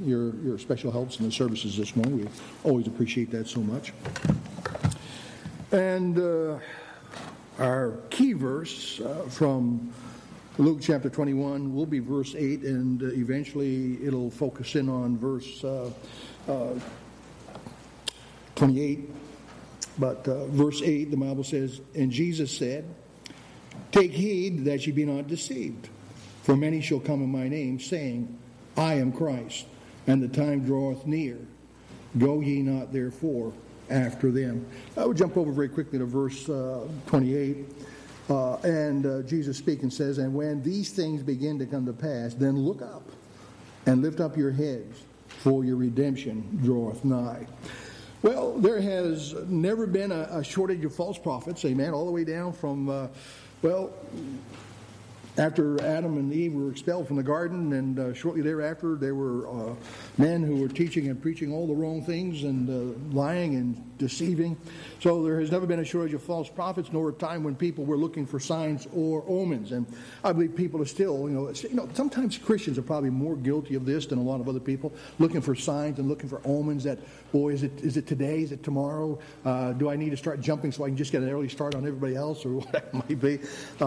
your special helps in the services this morning. We always appreciate that so much. And our key verse from Luke chapter 21 will be verse 8, and eventually it'll focus in on verse 28. But verse 8, the Bible says, "And Jesus said, Take heed that ye be not deceived. For many shall come in my name, saying, I am Christ, and the time draweth near. Go ye not therefore after them." I would jump over very quickly to verse 28. And Jesus speaking says, "And when these things begin to come to pass, then look up and lift up your heads, for your redemption draweth nigh." Well, there has never been a shortage of false prophets, amen, all the way down from, after Adam and Eve were expelled from the garden, and shortly thereafter there were men who were teaching and preaching all the wrong things and lying and deceiving. So there has never been a shortage of false prophets, nor a time when people were looking for signs or omens. And I believe people are still, sometimes Christians are probably more guilty of this than a lot of other people, looking for signs and looking for omens that, boy, is it today? Is it tomorrow? Do I need to start jumping so I can just get an early start on everybody else, or whatever it might be?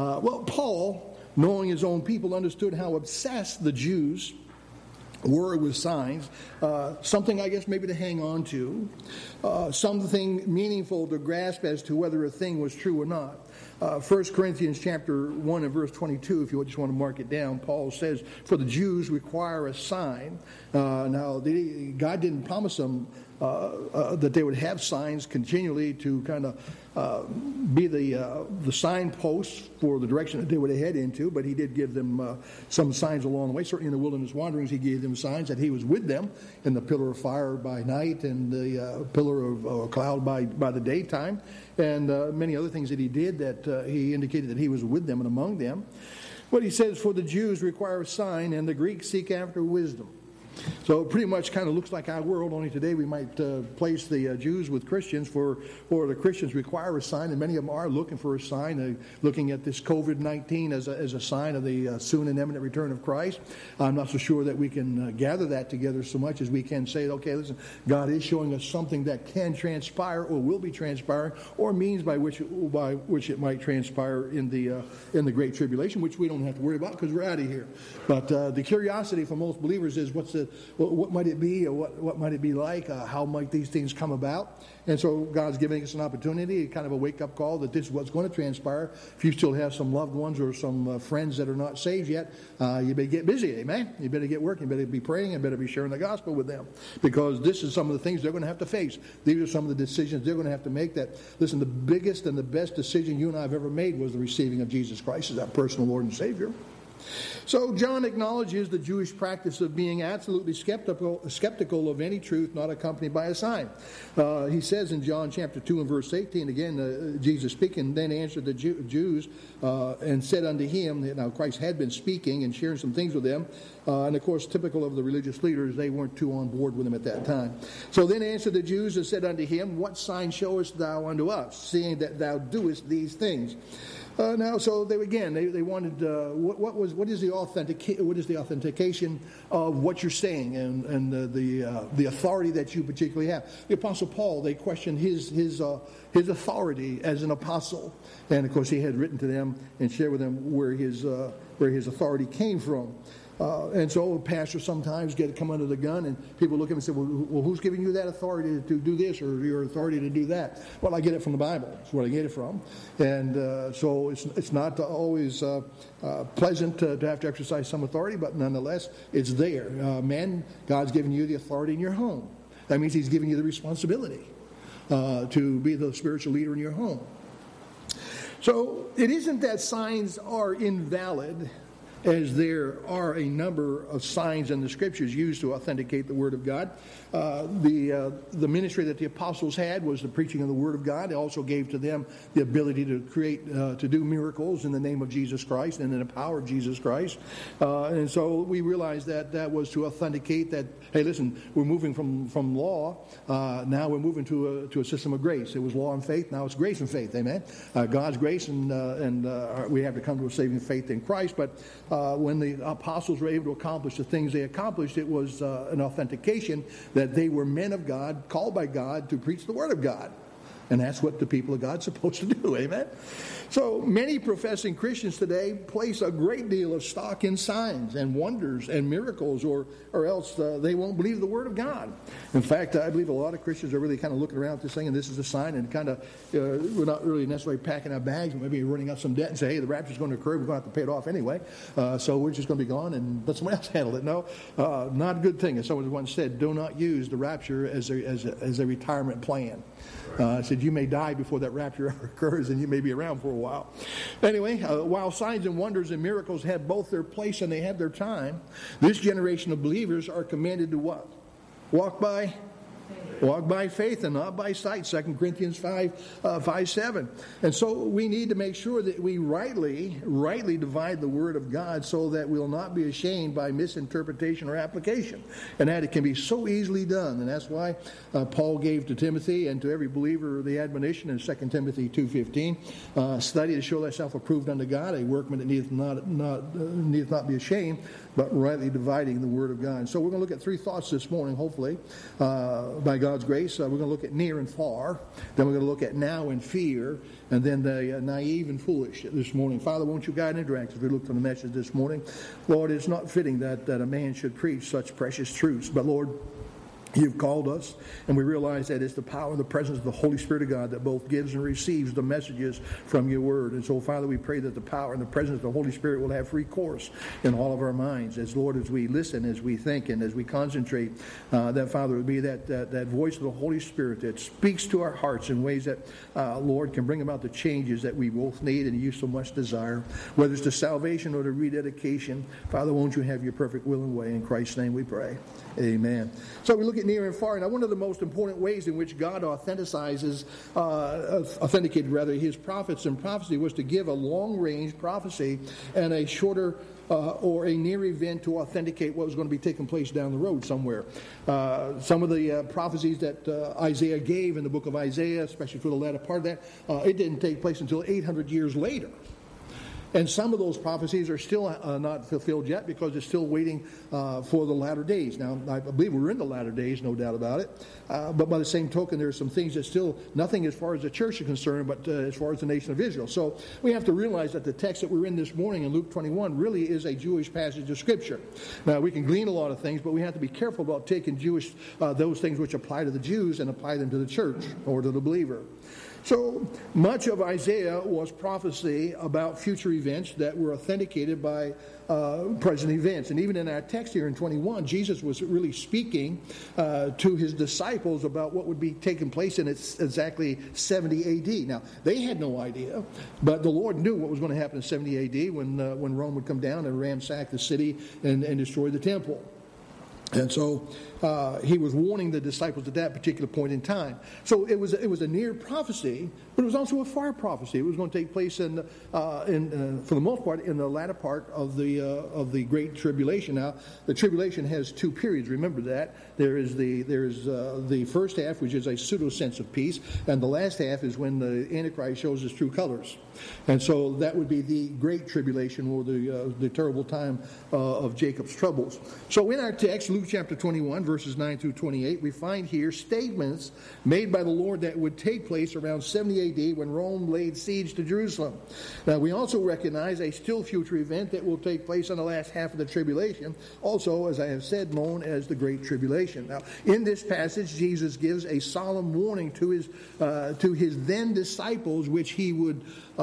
Paul, knowing his own people, understood how obsessed the Jews were with signs. Something, I guess, maybe to hang on to. Something meaningful to grasp as to whether a thing was true or not. 1 Corinthians chapter 1 and verse 22, if you just want to mark it down, Paul says, "For the Jews require a sign." Now, God didn't promise them that they would have signs continually to kind of be the signposts for the direction that they would head into, but he did give them some signs along the way. Certainly in the wilderness wanderings, he gave them signs that he was with them in the pillar of fire by night and the pillar of cloud by the daytime, and many other things that he did that he indicated that he was with them and among them. But he says, "For the Jews require a sign, and the Greeks seek after wisdom." So it pretty much kind of looks like our world, only today we might place the Jews with Christians, or the Christians require a sign, and many of them are looking for a sign, looking at this COVID-19 as a sign of the soon and imminent return of Christ. I'm not so sure that we can gather that together so much as we can say, okay, listen, God is showing us something that can transpire or will be transpiring, or means by which it might transpire in the Great Tribulation, which we don't have to worry about because we're out of here. But the curiosity for most believers is what might it be, or what might it be like? How might these things come about? And so God's giving us an opportunity, kind of a wake-up call that this is what's going to transpire. If you still have some loved ones or some friends that are not saved yet, you better get busy, amen? You better get working, you better be praying, and better be sharing the gospel with them, because this is some of the things they're going to have to face. These are some of the decisions they're going to have to make. That, listen, the biggest and the best decision you and I have ever made was the receiving of Jesus Christ as our personal Lord and Savior. So John acknowledges the Jewish practice of being absolutely skeptical of any truth not accompanied by a sign. He says in John chapter 2 and verse 18, again, Jesus speaking, "Then answered the Jews and said unto him," now Christ had been speaking and sharing some things with them, and of course typical of the religious leaders, they weren't too on board with him at that time. "So then answered the Jews and said unto him, What sign showest thou unto us, seeing that thou doest these things?" So they wanted what is the authentication of what you're saying and the authority that you particularly have. The Apostle Paul, they questioned his authority as an apostle, and of course he had written to them and shared with them where his authority came from. And so pastors sometimes come under the gun, and people look at him and say, well, who's giving you that authority to do this or your authority to do that? Well, I get it from the Bible. That's where I get it from. And so it's not always pleasant to have to exercise some authority, but nonetheless, it's there. God's given you the authority in your home. That means he's giving you the responsibility to be the spiritual leader in your home. So it isn't that signs are invalid, as there are a number of signs in the Scriptures used to authenticate the Word of God. The ministry that the apostles had was the preaching of the Word of God. It also gave to them the ability to to do miracles in the name of Jesus Christ and in the power of Jesus Christ. And so we realized that was to authenticate that, hey, listen, we're moving from law, now we're moving to a system of grace. It was law and faith, now it's grace and faith, amen? God's grace, and we have to come to a saving faith in Christ, but when the apostles were able to accomplish the things they accomplished, it was an authentication that they were men of God, called by God to preach the Word of God. And that's what the people of God are supposed to do, amen? So many professing Christians today place a great deal of stock in signs and wonders and miracles, or else they won't believe the Word of God. In fact, I believe a lot of Christians are really kind of looking around at this thing, and this is a sign, and kind of, we're not really necessarily packing our bags, maybe running out some debt and say, hey, the rapture's going to occur, we're going to have to pay it off anyway, so we're just going to be gone and let someone else handle it. No, not a good thing. As someone once said, do not use the rapture as a retirement plan. Said you may die before that rapture occurs, and you may be around for a while. Anyway, while signs and wonders and miracles have both their place and they have their time, this generation of believers are commanded to what? Walk by faith and not by sight, 2 Corinthians 5:7. And so we need to make sure that we rightly divide the Word of God so that we'll not be ashamed by misinterpretation or application. And that it can be so easily done. And that's why Paul gave to Timothy and to every believer the admonition in 2 Timothy 2:15, study to show thyself approved unto God, a workman that needeth not be ashamed, but rightly dividing the Word of God. And so we're going to look at three thoughts this morning, hopefully, by God's grace. We're going to look at near and far. Then we're going to look at now and fear. And then the naive and foolish this morning. Father, won't you guide and direct as we look to the message this morning? Lord, it's not fitting that a man should preach such precious truths. But Lord, you've called us, and we realize that it's the power and the presence of the Holy Spirit of God that both gives and receives the messages from your word. And so, Father, we pray that the power and the presence of the Holy Spirit will have free course in all of our minds. As, Lord, as we listen, as we think, and as we concentrate, that, Father, would be that voice of the Holy Spirit that speaks to our hearts in ways that, Lord, can bring about the changes that we both need and you so much desire. Whether it's to salvation or to rededication, Father, won't you have your perfect will and way? In Christ's name we pray. Amen. So we look at near and far. Now, one of the most important ways in which God authenticated his prophets and prophecy was to give a long-range prophecy and a shorter or a near event to authenticate what was going to be taking place down the road somewhere. Some of the prophecies that Isaiah gave in the book of Isaiah, especially for the latter part of that, it didn't take place until 800 years later. And some of those prophecies are still not fulfilled yet because it's still waiting for the latter days. Now, I believe we're in the latter days, no doubt about it. But by the same token, there are some things that still, nothing as far as the church is concerned, but as far as the nation of Israel. So we have to realize that the text that we're in this morning in Luke 21 really is a Jewish passage of Scripture. Now, we can glean a lot of things, but we have to be careful about taking those things which apply to the Jews and apply them to the church or to the believer. So much of Isaiah was prophecy about future events that were authenticated by present events. And even in our text here in 21, Jesus was really speaking to his disciples about what would be taking place in exactly 70 AD. Now, they had no idea, but the Lord knew what was going to happen in 70 AD when Rome would come down and ransack the city and destroy the temple. And so he was warning the disciples at that particular point in time. So it was a near prophecy, but it was also a far prophecy. It was going to take place for the most part in the latter part of the Great Tribulation. Now, the tribulation has two periods. Remember that. There is the first half, which is a pseudo sense of peace, and the last half is when the Antichrist shows his true colors. And so that would be the Great Tribulation, or the terrible time of Jacob's troubles. So in our text, Luke chapter 21, verses 9 through 28, we find here statements made by the Lord that would take place around 70 AD when Rome laid siege to Jerusalem. Now, we also recognize a still future event that will take place in the last half of the tribulation, also, as I have said, known as the Great Tribulation. Now, in this passage, Jesus gives a solemn warning to his then disciples, which he would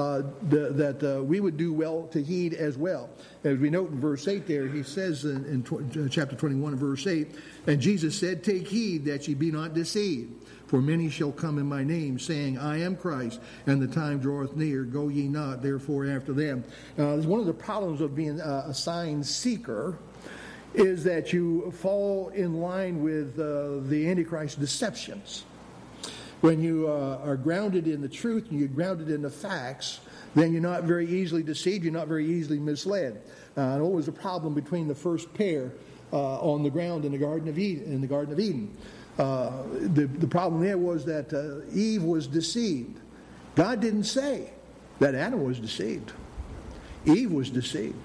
we would do well to heed as well. As we note in verse 8 there, he says in chapter 21, verse 8, and Jesus said, take heed that ye be not deceived. For many shall come in my name, saying, I am Christ, and the time draweth near. Go ye not, therefore, after them. One of the problems of being a sign seeker is that you fall in line with the Antichrist deceptions. When you are grounded in the truth and you're grounded in the facts, then you're not very easily deceived, you're not very easily misled. And what was the problem between the first pair on the ground in the Garden of Eden? The problem there was that Eve was deceived. God didn't say that Adam was deceived. Eve was deceived.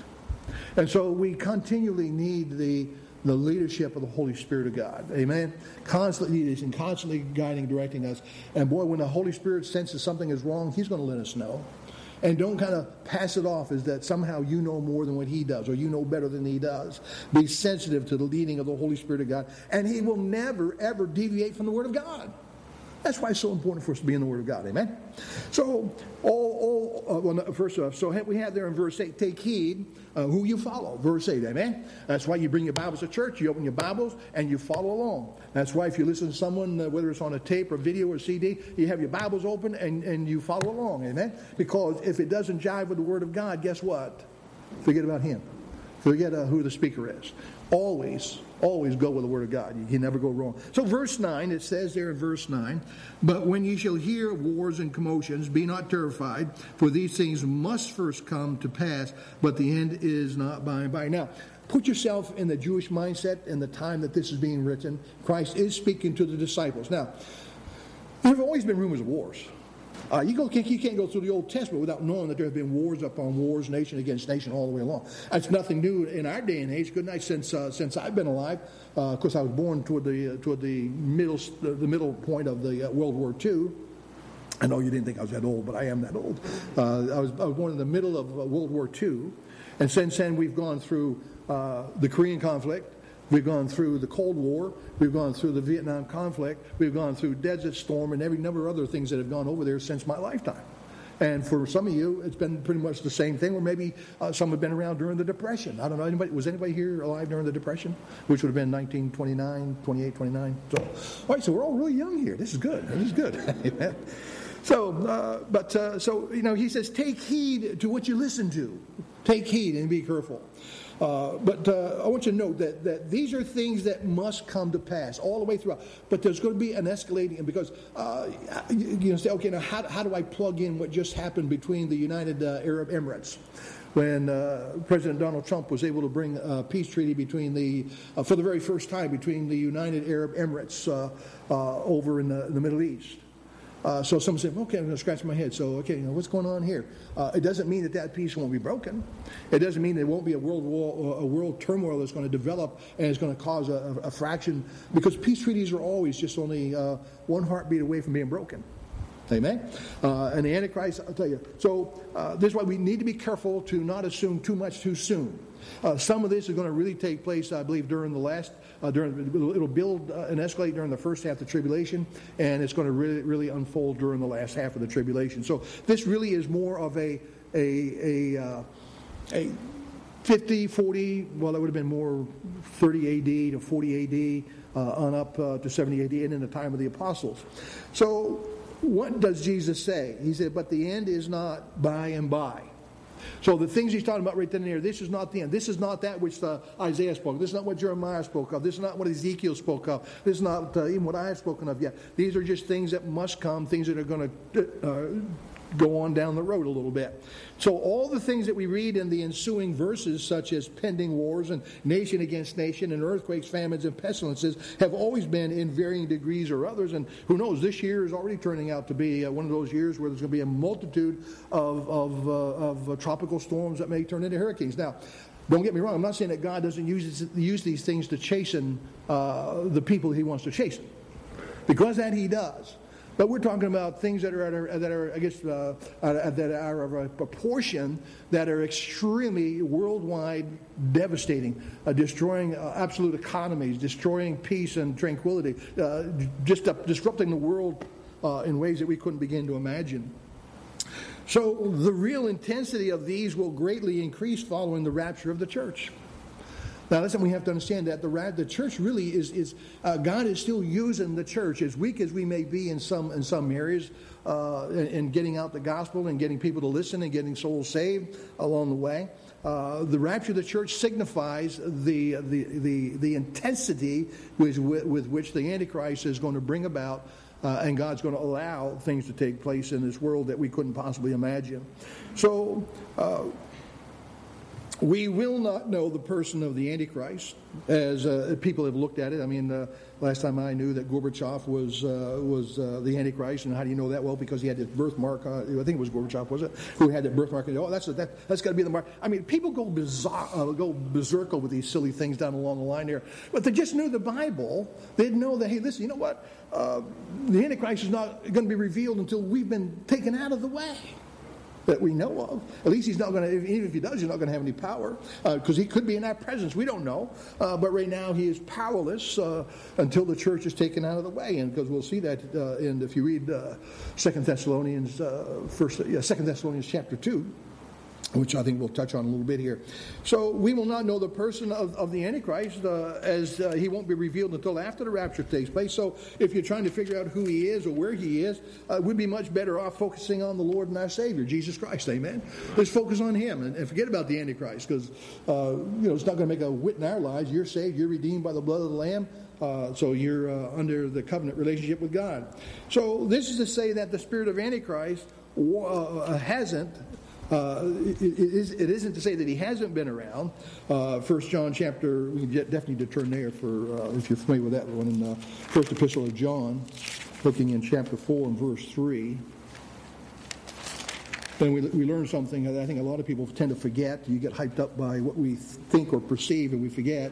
And so we continually need the leadership of the Holy Spirit of God. Amen? Constantly leading us and constantly guiding and directing us. And boy, when the Holy Spirit senses something is wrong, He's going to let us know. And don't kind of pass it off as that somehow you know more than what He does, or you know better than He does. Be sensitive to the leading of the Holy Spirit of God. And He will never, ever deviate from the Word of God. That's why it's so important for us to be in the Word of God. Amen? So, first off, so we have there in verse 8, take heed who you follow. Verse 8, amen? That's why you bring your Bibles to church, you open your Bibles, and you follow along. That's why if you listen to someone, whether it's on a tape or video or CD, you have your Bibles open and you follow along, amen? Because if it doesn't jive with the Word of God, guess what? Forget about Him. Forget who the speaker is. Always go with the Word of God. You can never go wrong. So verse 9, it says there in verse 9, but when ye shall hear of wars and commotions, be not terrified, for these things must first come to pass, but the end is not by and by. Now, put yourself in the Jewish mindset in the time that this is being written. Christ is speaking to the disciples. Now, there have always been rumors of wars. You can't go through the Old Testament without knowing that there have been wars upon wars, nation against nation, all the way along. That's nothing new in our day and age. Good night, since I've been alive. Of course, I was born toward the middle point of the World War II. I know you didn't think I was that old, but I am that old. I was born in the middle of World War II, and since then we've gone through the Korean conflict. We've gone through the Cold War. We've gone through the Vietnam conflict. We've gone through Desert Storm and every number of other things that have gone over there since my lifetime. And for some of you, it's been pretty much the same thing, or maybe some have been around during the Depression. I don't know. Was anybody here alive during the Depression? Which would have been 1929, 28, 29. So, all right, so we're all really young here. This is good. This is good. Amen. So, he says, take heed to what you listen to. Take heed and be careful. But I want you to note that these are things that must come to pass all the way throughout. But there's going to be an escalating, because you say, okay, now how do I plug in what just happened between the United Arab Emirates? When President Donald Trump was able to bring a peace treaty between for the very first time, between the United Arab Emirates over in the Middle East. So someone said, okay, I'm going to scratch my head. So, okay, what's going on here? It doesn't mean that peace won't be broken. It doesn't mean there won't be a world war, a world turmoil that's going to develop and is going to cause a fraction, because peace treaties are always just only one heartbeat away from being broken. Amen? And the Antichrist, I'll tell you. So this is why we need to be careful to not assume too much too soon. Some of this is going to really take place, I believe, during the last, it'll build and escalate during the first half of the tribulation, and it's going to really, really unfold during the last half of the tribulation. So this really is more of a 50, 40, well, that would have been more 30 AD to 40 AD on up to 70 AD, and in the time of the apostles. So what does Jesus say? He said, but the end is not by and by. So the things he's talking about right then and there, this is not the end. This is not that which Isaiah spoke. This is not what Jeremiah spoke of. This is not what Ezekiel spoke of. This is not even what I have spoken of yet. These are just things that must come, things that are going to go on down the road a little bit. So all the things that we read in the ensuing verses, such as pending wars and nation against nation and earthquakes, famines, and pestilences, have always been in varying degrees or others. And who knows, this year is already turning out to be one of those years where there's going to be a multitude of tropical storms that may turn into hurricanes. Now, don't get me wrong, I'm not saying that God doesn't use these things to chasten the people He wants to chasten, because that He does. But we're talking about things that are of a proportion that are extremely worldwide devastating, destroying absolute economies, destroying peace and tranquility, just disrupting the world in ways that we couldn't begin to imagine. So the real intensity of these will greatly increase following the rapture of the church. Now, listen, we have to understand that the church really is God is still using the church, as weak as we may be in some areas, in getting out the gospel and getting people to listen and getting souls saved along the way. The rapture of the church signifies the intensity with which the Antichrist is going to bring about, and God's going to allow things to take place in this world that we couldn't possibly imagine. So, We will not know the person of the Antichrist as people have looked at it. I mean, last time I knew that Gorbachev was the Antichrist, and how do you know that? Well, because he had his birthmark. I think it was Gorbachev, was it? Who had that birthmark? And, that's got to be the mark. I mean, people go berserker with these silly things down along the line there. But they just knew the Bible. They'd know that, hey, listen, you know what? The Antichrist is not going to be revealed until we've been taken out of the way that we know of. At least he's not going to, even if he does, he's not going to have any power, because he could be in our presence. We don't know. But right now he is powerless until the church is taken out of the way. And because we'll see that if you read 2 Thessalonians chapter 2, which I think we'll touch on a little bit here. So we will not know the person of the Antichrist as he won't be revealed until after the rapture takes place. So if you're trying to figure out who he is or where he is, we'd be much better off focusing on the Lord and our Savior, Jesus Christ. Amen. Let's focus on him and forget about the Antichrist, because it's not going to make a whit in our lives. You're saved. You're redeemed by the blood of the Lamb. So you're under the covenant relationship with God. So this is to say that the spirit of Antichrist hasn't. It isn't to say that he hasn't been around. 1 John chapter, we definitely need to turn there for if you're familiar with that one, in the first epistle of John, looking in chapter 4 and verse 3. Then we learn something that I think a lot of people tend to forget. You get hyped up by what we think or perceive, and we forget.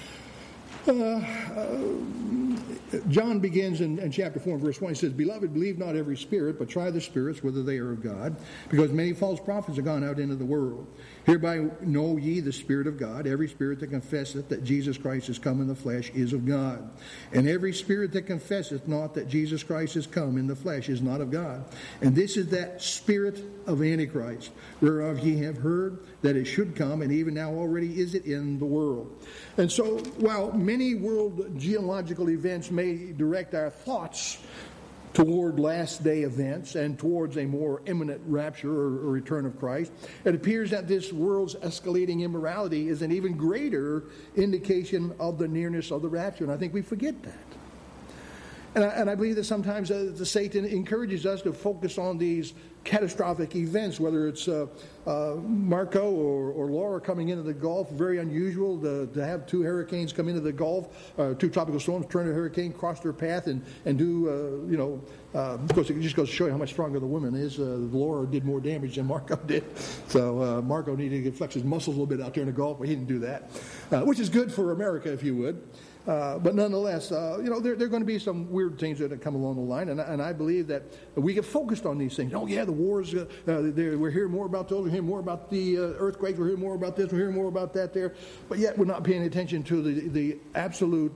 John begins in chapter 4 and verse 1. He says, "Beloved, believe not every spirit, but try the spirits, whether they are of God, because many false prophets are gone out into the world. Hereby know ye the Spirit of God. Every spirit that confesseth that Jesus Christ is come in the flesh is of God. And every spirit that confesseth not that Jesus Christ is come in the flesh is not of God. And this is that spirit of Antichrist, whereof ye have heard that it should come, and even now already is it in the world." And so, while many world geological events may direct our thoughts toward last day events and towards a more imminent rapture or return of Christ, it appears that this world's escalating immorality is an even greater indication of the nearness of the rapture. And I think we forget that. And I believe that sometimes Satan encourages us to focus on these catastrophic events, whether it's Marco or Laura coming into the Gulf. Very unusual to have two hurricanes come into the Gulf, two tropical storms turn a hurricane, cross their path, and do, of course, it just goes to show you how much stronger the woman is. Laura did more damage than Marco did. So Marco needed to flex his muscles a little bit out there in the Gulf, but he didn't do that, which is good for America, if you would. But nonetheless, there are going to be some weird things that come along the line, and I believe that we get focused on these things. Oh, yeah, the wars, we're hearing more about those, we're hearing more about the earthquakes, we're hearing more about this, we're hearing more about that there, but yet we're not paying attention to the absolute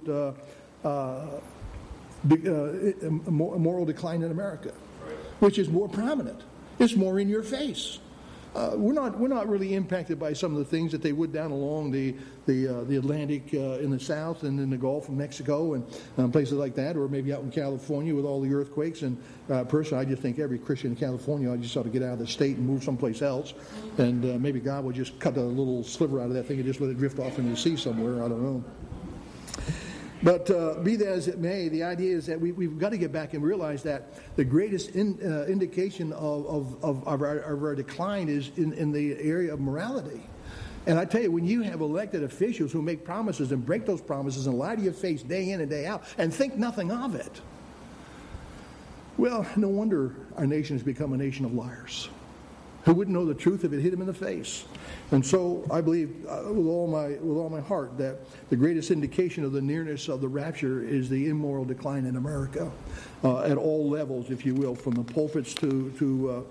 moral decline in America, which is more prominent. It's more in your face. We're not really impacted by some of the things that they would down along the Atlantic in the south and in the Gulf of Mexico and places like that, or maybe out in California with all the earthquakes. And personally, I just think every Christian in California just ought to get out of the state and move someplace else, and maybe God will just cut a little sliver out of that thing and just let it drift off into the sea somewhere. I don't know. But be that as it may, the idea is that we've got to get back and realize that the greatest indication of our decline is in the area of morality. And I tell you, when you have elected officials who make promises and break those promises and lie to your face day in and day out and think nothing of it, well, no wonder our nation has become a nation of liars who wouldn't know the truth if it hit them in the face. And so I believe with all my heart that the greatest indication of the nearness of the rapture is the immoral decline in America at all levels, if you will, from the pulpits to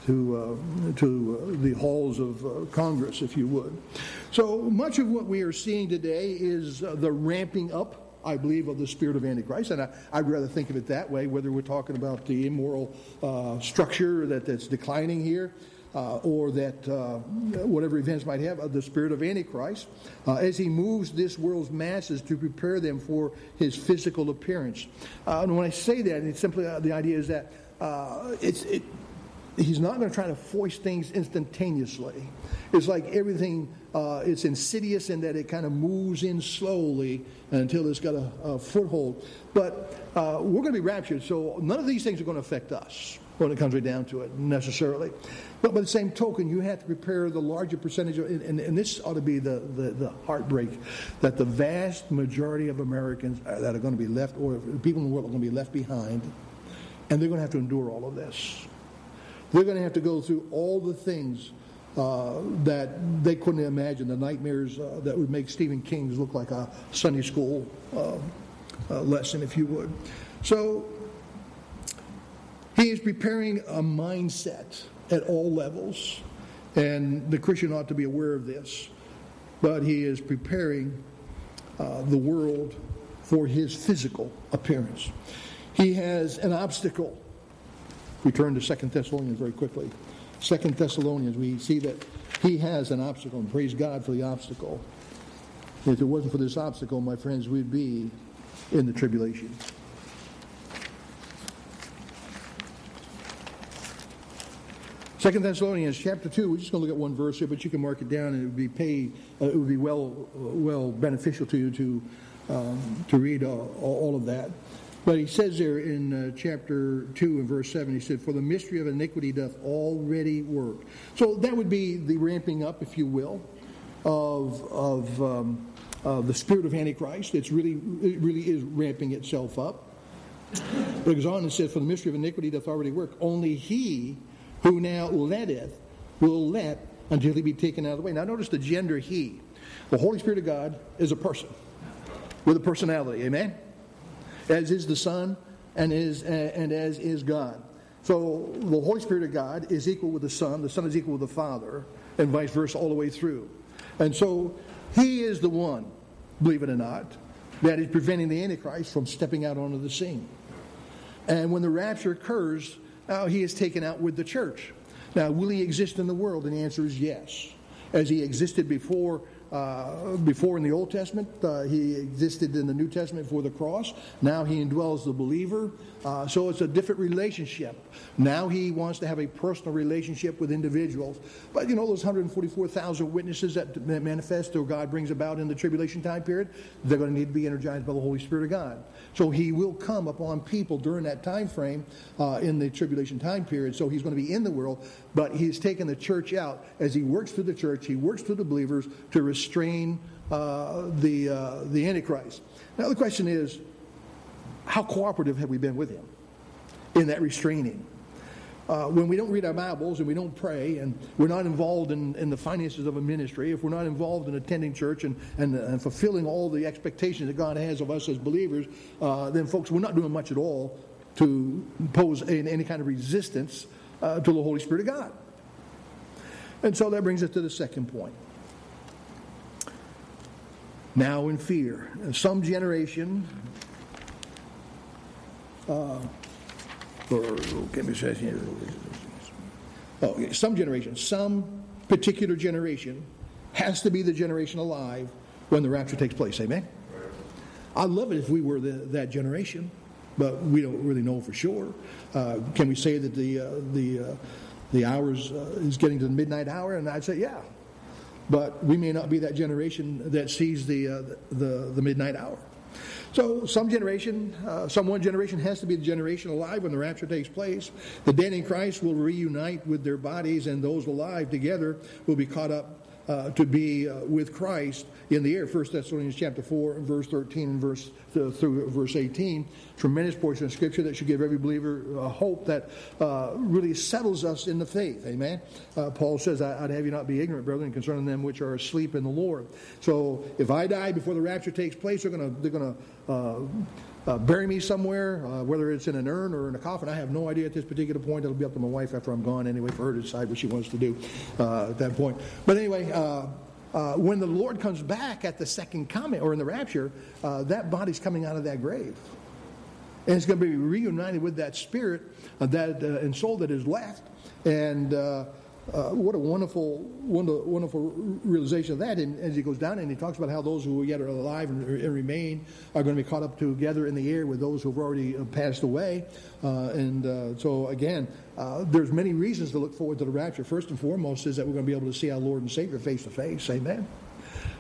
the halls of Congress, if you would. So much of what we are seeing today is the ramping up, I believe, of the spirit of Antichrist, and I'd rather think of it that way, whether we're talking about the immoral structure that's declining here, or that whatever events might have, of the spirit of Antichrist, as he moves this world's masses to prepare them for his physical appearance. And when I say that, it's simply the idea is that he's not going to try to force things instantaneously. It's like everything, it's insidious in that it kind of moves in slowly until it's got a foothold. But we're going to be raptured, so none of these things are going to affect us. when it comes right down to it, necessarily. But by the same token, you have to prepare the larger percentage of, and this ought to be the heartbreak, that the vast majority of Americans that are going to be left, or people in the world are going to be left behind, and they're going to have to endure all of this. They're going to have to go through all the things that they couldn't imagine, the nightmares that would make Stephen King's look like a Sunday school lesson, if you would. So he is preparing a mindset at all levels, and the Christian ought to be aware of this. But he is preparing the world for his physical appearance. He has an obstacle. We turn to 2 Thessalonians very quickly. 2 Thessalonians, we see that he has an obstacle, and praise God for the obstacle. If it wasn't for this obstacle, my friends, we'd be in the tribulation. Second Thessalonians chapter 2. We're just going to look at one verse here, but you can mark it down, and it would be well beneficial to you to read all of that. But he says there in chapter 2 and verse 7, he said, "For the mystery of iniquity doth already work." So that would be the ramping up, if you will, of the spirit of Antichrist. It really is ramping itself up. But it goes on and says, "For the mystery of iniquity doth already work. Only he who now letteth will let until he be taken out of the way." Now notice the gender he. The Holy Spirit of God is a person with a personality. Amen? As is the Son, and as is God. So the Holy Spirit of God is equal with the Son is equal with the Father, and vice versa all the way through. And so he is the one, believe it or not, that is preventing the Antichrist from stepping out onto the scene. And when the rapture occurs, he is taken out with the church. Now, will he exist in the world? And the answer is yes. As he existed before in the Old Testament, he existed in the New Testament before the cross. Now he indwells the believer. So it's a different relationship. Now he wants to have a personal relationship with individuals. But you know, those 144,000 witnesses that manifest or God brings about in the tribulation time period, they're going to need to be energized by the Holy Spirit of God. So he will come upon people during that time frame in the tribulation time period. So he's going to be in the world, but he's taken the church out. As he works through the church, he works through the believers to restrain the Antichrist. Now the question is, how cooperative have we been with him in that restraining? When we don't read our Bibles and we don't pray and we're not involved in the finances of a ministry, if we're not involved in attending church and fulfilling all the expectations that God has of us as believers, then folks, we're not doing much at all to pose any kind of resistance to the Holy Spirit of God. And so that brings us to the second point. Now in fear. Some generation... some particular generation has to be the generation alive when the rapture takes place. Amen? I'd love it if we were that generation, but we don't really know for sure. Can we say that the hours is getting to the midnight hour? And I'd say, yeah. But we may not be that generation that sees the midnight hour. So one generation has to be the generation alive when the rapture takes place. The dead in Christ will reunite with their bodies, and those alive together will be caught up to be with Christ in the air. 1 Thessalonians chapter 4, verse 13 and through verse 18. Tremendous portion of Scripture that should give every believer hope that really settles us in the faith. Amen. Paul says, "I'd have you not be ignorant, brethren, concerning them which are asleep in the Lord." So if I die before the rapture takes place, they're going to bury me somewhere, whether it's in an urn or in a coffin. I have no idea at this particular point. It'll be up to my wife after I'm gone anyway, for her to decide what she wants to do at that point. But anyway, when the Lord comes back at the second coming, or in the rapture, that body's coming out of that grave. And it's going to be reunited with that spirit and soul that is left. And what a wonderful realization of that. And as he goes down and he talks about how those who yet are alive and remain are going to be caught up together in the air with those who have already passed away. So again, there's many reasons to look forward to the rapture. First and foremost is that we're going to be able to see our Lord and Savior face to face. Amen.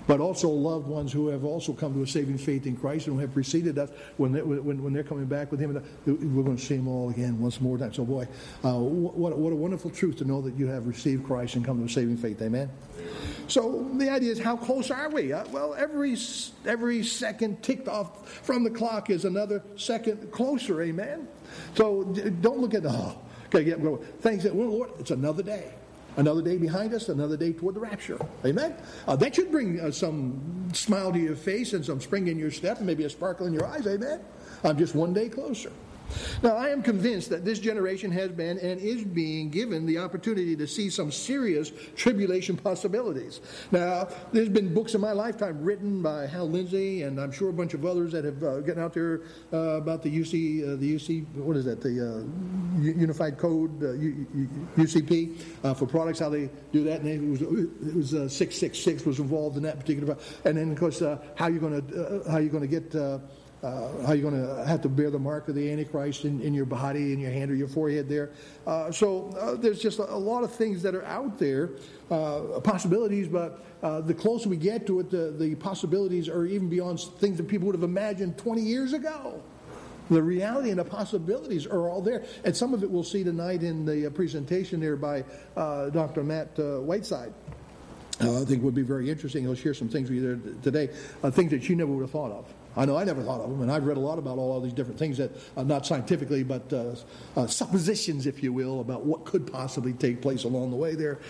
but also loved ones who have also come to a saving faith in Christ and who have preceded us when they're coming back with Him. We're going to see them all again once more time. So boy, what a wonderful truth to know that you have received Christ and come to a saving faith. Amen. So the idea is, how close are we? Well, every second ticked off from the clock is another second closer. Amen. So don't look at thanks, well, Lord, it's another day. Another day behind us, another day toward the rapture. Amen? That should bring some smile to your face and some spring in your step and maybe a sparkle in your eyes. Amen? I'm just one day closer. Now, I am convinced that this generation has been and is being given the opportunity to see some serious tribulation possibilities. Now, there's been books in my lifetime written by Hal Lindsey, and I'm sure a bunch of others that have gotten out there about the Unified Code, UCP, for products, how they do that. And it was 666 was involved in that particular. And then, of course, how you're going to get. How you're going to have to bear the mark of the Antichrist in your body, in your hand or your forehead there. So there's just a lot of things that are out there, possibilities, but the closer we get to it, the possibilities are even beyond things that people would have imagined 20 years ago. The reality and the possibilities are all there. And some of it we'll see tonight in the presentation there by Dr. Matt Whiteside. I think would be very interesting. He'll share some things with you there today, things that you never would have thought of. I know I never thought of them, and I've read a lot about all of these different things that, not scientifically, but suppositions, if you will, about what could possibly take place along the way there.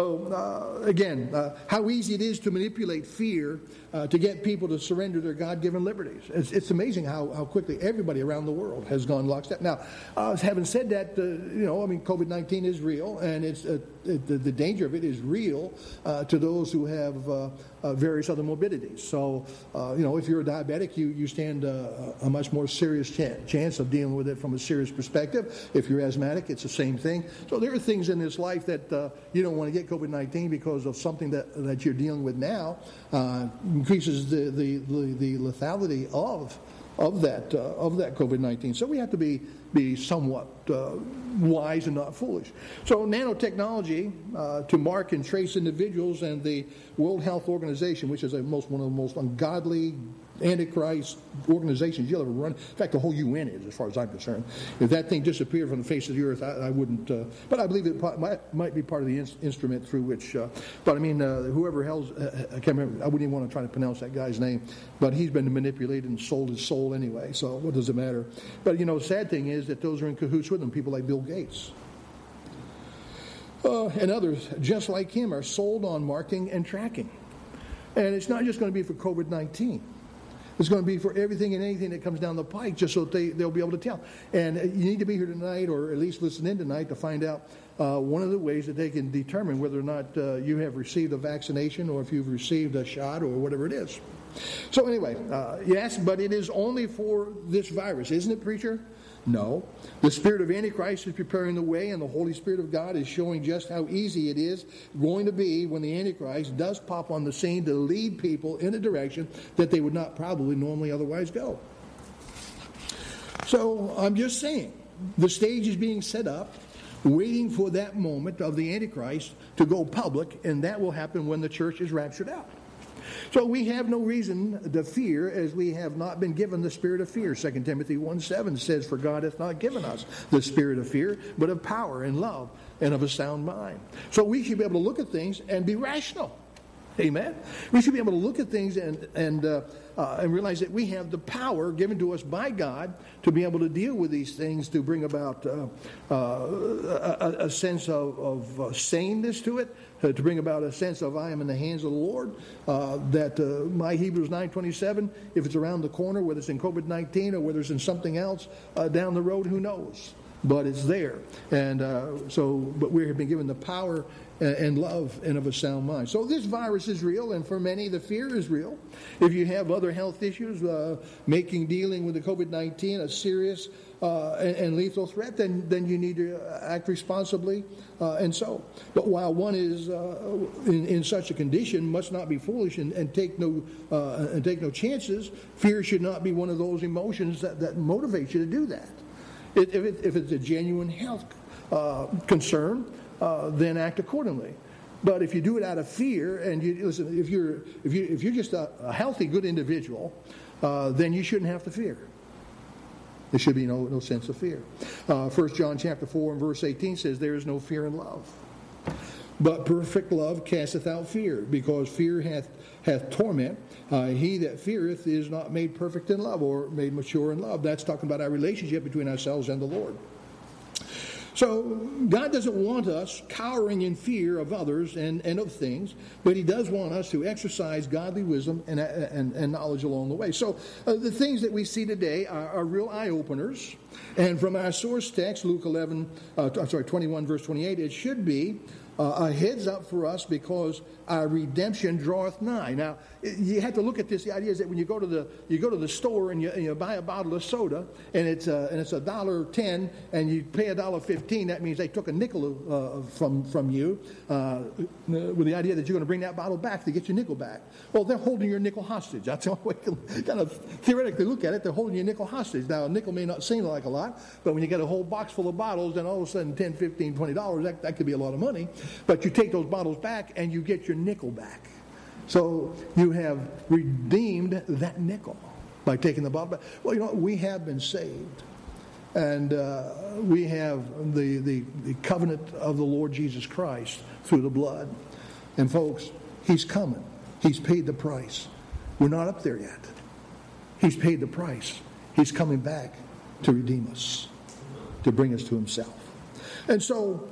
So, again, how easy it is to manipulate fear to get people to surrender their God-given liberties. It's amazing how quickly everybody around the world has gone lockstep. Now, having said that, COVID-19 is real, and it's the danger of it is real to those who have various other morbidities. So, if you're a diabetic, you stand a much more serious chance of dealing with it from a serious perspective. If you're asthmatic, it's the same thing. So there are things in this life that you don't want to get COVID-19 because of something that you're dealing with now. Increases the lethality of that COVID-19. So we have to be somewhat wise and not foolish. So nanotechnology to mark and trace individuals, and the World Health Organization, which is one of the most ungodly Antichrist organizations you'll ever run. In fact, the whole UN is, as far as I'm concerned. If that thing disappeared from the face of the earth, I wouldn't. But I believe it might be part of the instrument through which. Whoever held, I can't remember. I wouldn't even want to try to pronounce that guy's name. But he's been manipulated and sold his soul anyway. So what does it matter? But the sad thing is that those are in cahoots with him. People like Bill Gates. And others, just like him, are sold on marking and tracking. And it's not just going to be for COVID-19. It's going to be for everything and anything that comes down the pike, just so they'll be able to tell. And you need to be here tonight, or at least listen in tonight, to find out one of the ways that they can determine whether or not you have received a vaccination or if you've received a shot or whatever it is. So anyway, yes, but it is only for this virus, isn't it, preacher? No. The spirit of Antichrist is preparing the way, and the Holy Spirit of God is showing just how easy it is going to be when the Antichrist does pop on the scene to lead people in a direction that they would not probably normally otherwise go. So I'm just saying, the stage is being set up, waiting for that moment of the Antichrist to go public, and that will happen when the church is raptured out. So we have no reason to fear, as we have not been given the spirit of fear. 2 Timothy 1:7 says, "For God hath not given us the spirit of fear, but of power and love and of a sound mind." So we should be able to look at things and be rational. Amen? We should be able to look at things and realize that we have the power given to us by God to be able to deal with these things, to bring about a sense of saneness to it, to bring about a sense of I am in the hands of the Lord, that my Hebrews 9:27, if it's around the corner, whether it's in COVID-19 or whether it's in something else down the road, who knows? But it's there. And but we have been given the power and love and of a sound mind. So this virus is real, and for many the fear is real. If you have other health issues dealing with the COVID-19 a serious and lethal threat, then you need to act responsibly and so. But while one is in such a condition, must not be foolish and take no chances. Fear should not be one of those emotions that motivates you to do that. If it's a genuine health concern, then act accordingly. But if you do it out of fear, and you listen, if you're just a healthy, good individual, then you shouldn't have to fear. There should be no sense of fear. 1 John chapter 4 and verse 18 says, "There is no fear in love. But perfect love casteth out fear, because fear hath torment. He that feareth is not made perfect in love," or made mature in love. That's talking about our relationship between ourselves and the Lord. So God doesn't want us cowering in fear of others and of things, but He does want us to exercise godly wisdom and knowledge along the way. So the things that we see today are real eye-openers. And from our source text, Luke 21 verse 28, it should be a heads up for us, because our redemption draweth nigh. Now, you have to look at this. The idea is that when you go to the store and you buy a bottle of soda, and it's $1.10, and you pay $1.15, that means they took a nickel from you, with the idea that you're going to bring that bottle back to get your nickel back. Well, they're holding your nickel hostage. That's the only way you can kind of theoretically look at it. They're holding your nickel hostage. Now, a nickel may not seem like a lot, but when you get a whole box full of bottles, then all of a sudden $10, $15, $20, that could be a lot of money. But you take those bottles back and you get your nickel back. So you have redeemed that nickel by taking the bottle back. Well, we have been saved. And we have the covenant of the Lord Jesus Christ through the blood. And folks, He's coming. He's paid the price. We're not up there yet. He's paid the price. He's coming back to redeem us, to bring us to Himself. And so,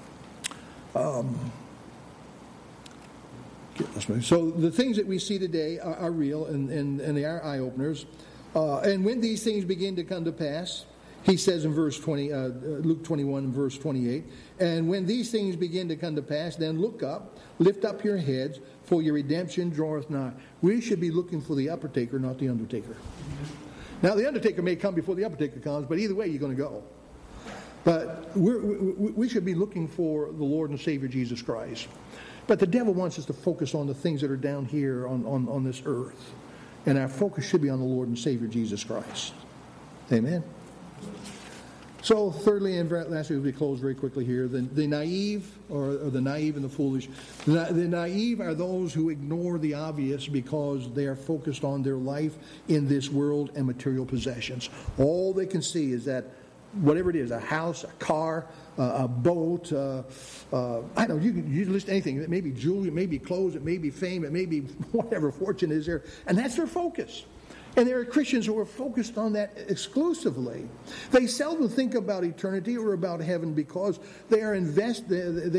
so the things that we see today are real, and they are eye-openers. And when these things begin to come to pass, He says in verse 20, Luke 21 and verse 28, "And when these things begin to come to pass, then look up, lift up your heads, for your redemption draweth nigh." We should be looking for the uppertaker, not the undertaker. Now, the undertaker may come before the uppertaker comes, but either way, you're going to go. But we should be looking for the Lord and Savior Jesus Christ. But the devil wants us to focus on the things that are down here on this earth. And our focus should be on the Lord and Savior Jesus Christ. Amen. So, thirdly and lastly, we close very quickly here. The naive, or the naive and the foolish. The naive are those who ignore the obvious because they are focused on their life in this world and material possessions. All they can see is that whatever it is, a house, a car, a boat, I don't know, you list anything. It may be jewelry, it may be clothes, it may be fame, it may be whatever fortune is there. And that's their focus. And there are Christians who are focused on that exclusively. They seldom think about eternity or about heaven because they are invested,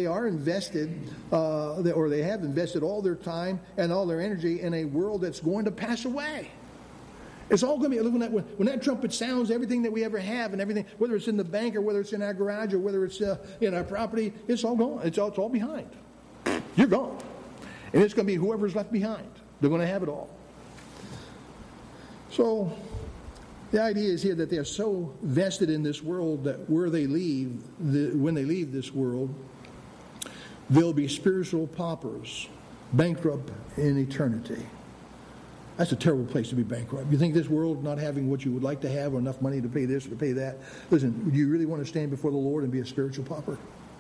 or they have invested all their time and all their energy in a world that's going to pass away. It's all going to be, when that trumpet sounds, everything that we ever have and everything, whether it's in the bank or whether it's in our garage or whether it's in our property, it's all gone. It's all behind. You're gone. And it's going to be whoever's left behind. They're going to have it all. So the idea is here that they are so vested in this world that when they leave this world, they'll be spiritual paupers, bankrupt in eternity. That's a terrible place to be bankrupt. You think this world not having what you would like to have or enough money to pay this or to pay that? Listen, do you really want to stand before the Lord and be a spiritual pauper?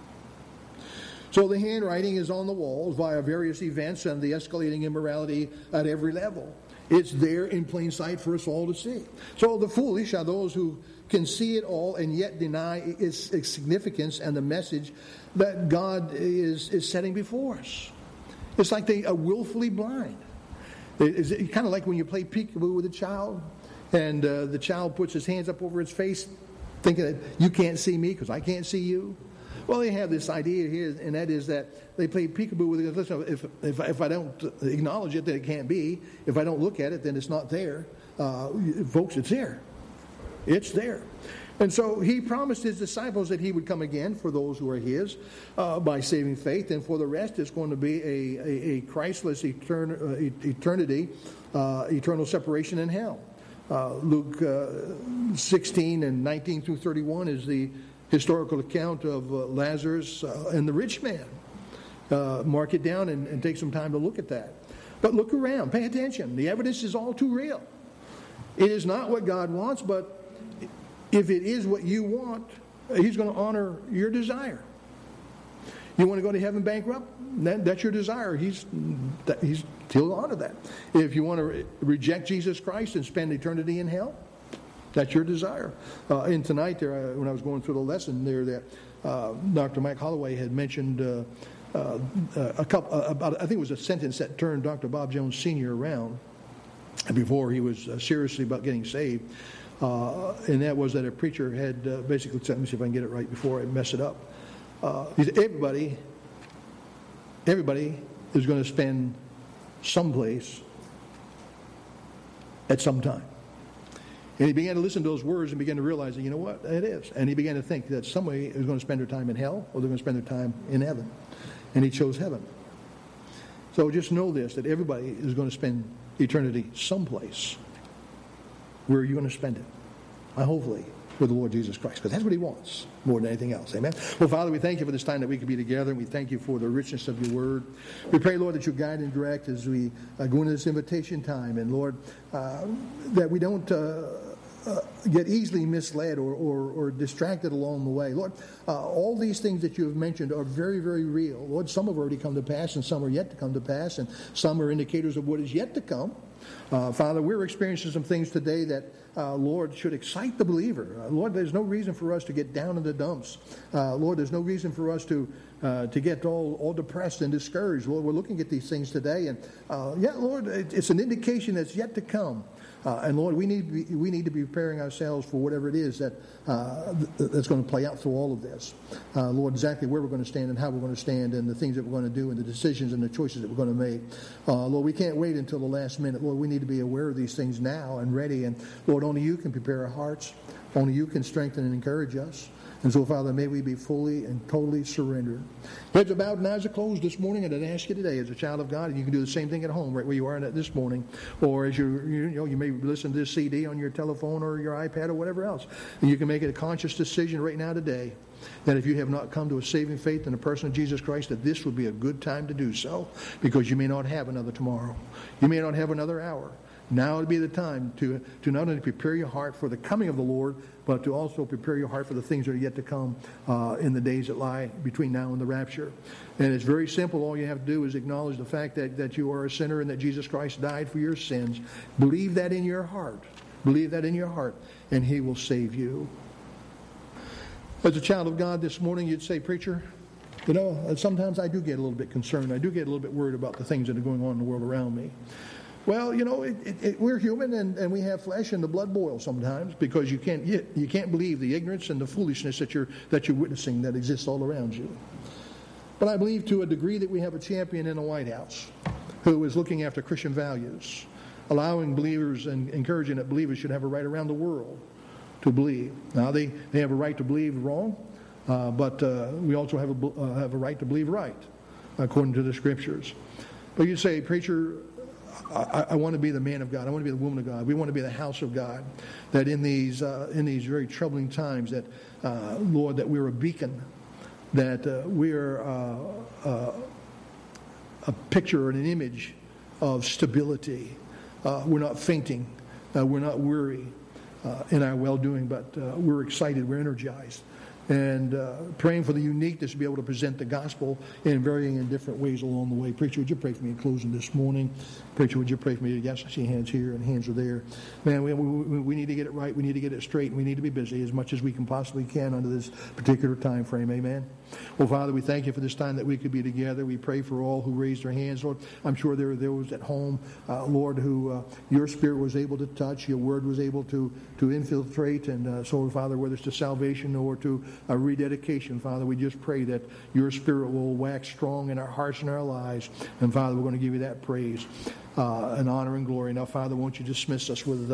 So the handwriting is on the walls via various events and the escalating immorality at every level. It's there in plain sight for us all to see. So the foolish are those who can see it all and yet deny its significance and the message that God is setting before us. It's like they are willfully blind. It's kind of like when you play peekaboo with a child and the child puts his hands up over its face thinking that you can't see me because I can't see you. Well, they have this idea here, and that is that they play peekaboo with it. Listen, if I don't acknowledge it, then it can't be. If I don't look at it, then it's not there. Folks, it's there. It's there. And so He promised His disciples that He would come again for those who are His by saving faith. And for the rest, it's going to be a Christless eternity, eternal separation in hell. Luke 16 and 19 through 31 is the historical account of Lazarus and the rich man. Mark it down and take some time to look at that. But look around. Pay attention. The evidence is all too real. It is not what God wants, but if it is what you want, He's going to honor your desire. You want to go to heaven bankrupt? That's your desire. He'll honor that. If you want to reject Jesus Christ and spend eternity in hell, that's your desire. And tonight, there, when I was going through the lesson there, that Dr. Mike Holloway had mentioned a couple about, I think it was a sentence that turned Dr. Bob Jones Sr. around before he was seriously about getting saved. And that was that a preacher had basically said, let me see if I can get it right before I mess it up. He said, everybody is going to spend someplace at some time. And he began to listen to those words and began to realize that, you know what, it is. And he began to think that somebody is going to spend their time in hell or they're going to spend their time in heaven. And he chose heaven. So just know this, that everybody is going to spend eternity someplace. Where are you going to spend it? Hopefully with the Lord Jesus Christ, because that's what he wants more than anything else. Amen. Well, Father, we thank you for this time that we could be together, and we thank you for the richness of your word. We pray, Lord, that you guide and direct as we go into this invitation time, and Lord, that we don't get easily misled or distracted along the way. Lord, all these things that you have mentioned are very, very real. Lord, some have already come to pass, and some are yet to come to pass, and some are indicators of what is yet to come. Father, we're experiencing some things today that, Lord, should excite the believer. Lord, there's no reason for us to get down in the dumps. Lord, there's no reason for us to get all depressed and discouraged. Lord, we're looking at these things today, and Lord, it's an indication that's yet to come. And Lord, we need to be preparing ourselves for whatever it is that's going to play out through all of this. Lord, exactly where we're going to stand and how we're going to stand and the things that we're going to do and the decisions and the choices that we're going to make. Lord, we can't wait until the last minute. Lord, we need to be aware of these things now and ready. And Lord, only you can prepare our hearts. Only you can strengthen and encourage us. And so, Father, may we be fully and totally surrendered. Heads are bowed and eyes are closed this morning, and I'd ask you today, as a child of God, and you can do the same thing at home, right where you are this morning, or as you may listen to this CD on your telephone or your iPad or whatever else, and you can make it a conscious decision right now today that if you have not come to a saving faith in the person of Jesus Christ, that this would be a good time to do so, because you may not have another tomorrow. You may not have another hour. Now would be the time to not only prepare your heart for the coming of the Lord, but to also prepare your heart for the things that are yet to come in the days that lie between now and the rapture. And it's very simple. All you have to do is acknowledge the fact that you are a sinner and that Jesus Christ died for your sins. Believe that in your heart. Believe that in your heart, and he will save you. As a child of God this morning, you'd say, preacher, you know, sometimes I do get a little bit concerned. I do get a little bit worried about the things that are going on in the world around me. Well, you know, we're human and we have flesh and the blood boils sometimes because you can't believe the ignorance and the foolishness that you're witnessing that exists all around you. But I believe to a degree that we have a champion in the White House who is looking after Christian values, allowing believers and encouraging that believers should have a right around the world to believe. Now, they have a right to believe wrong, but we also have a right to believe right, according to the Scriptures. But you say, preacher, I want to be the man of God. I want to be the woman of God. We want to be the house of God. That in these very troubling times, that Lord, that we're a beacon, that we're a picture and an image of stability. We're not fainting. We're not weary in our well-doing, but we're excited. We're energized. And praying for the uniqueness to be able to present the gospel in varying and different ways along the way. Preacher, would you pray for me in closing this morning? Preacher, would you pray for me? Yes, I see hands here and hands are there. Man, we need to get it right. We need to get it straight. And we need to be busy as much as we can possibly can under this particular time frame. Amen. Well, Father, we thank you for this time that we could be together. We pray for all who raised their hands, Lord. I'm sure there were those at home, Lord, who your Spirit was able to touch, your word was able to infiltrate. And so, Father, whether it's to salvation or to a rededication, Father, we just pray that your Spirit will wax strong in our hearts and our lives. And, Father, we're going to give you that praise and honor and glory. Now, Father, won't you dismiss us with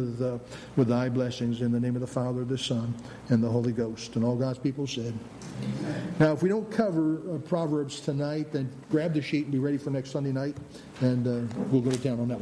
thy blessings in the name of the Father, the Son, and the Holy Ghost. And all God's people said. Amen. Now, if we don't cover Proverbs tonight, then grab the sheet and be ready for next Sunday night, and we'll go to town on that one.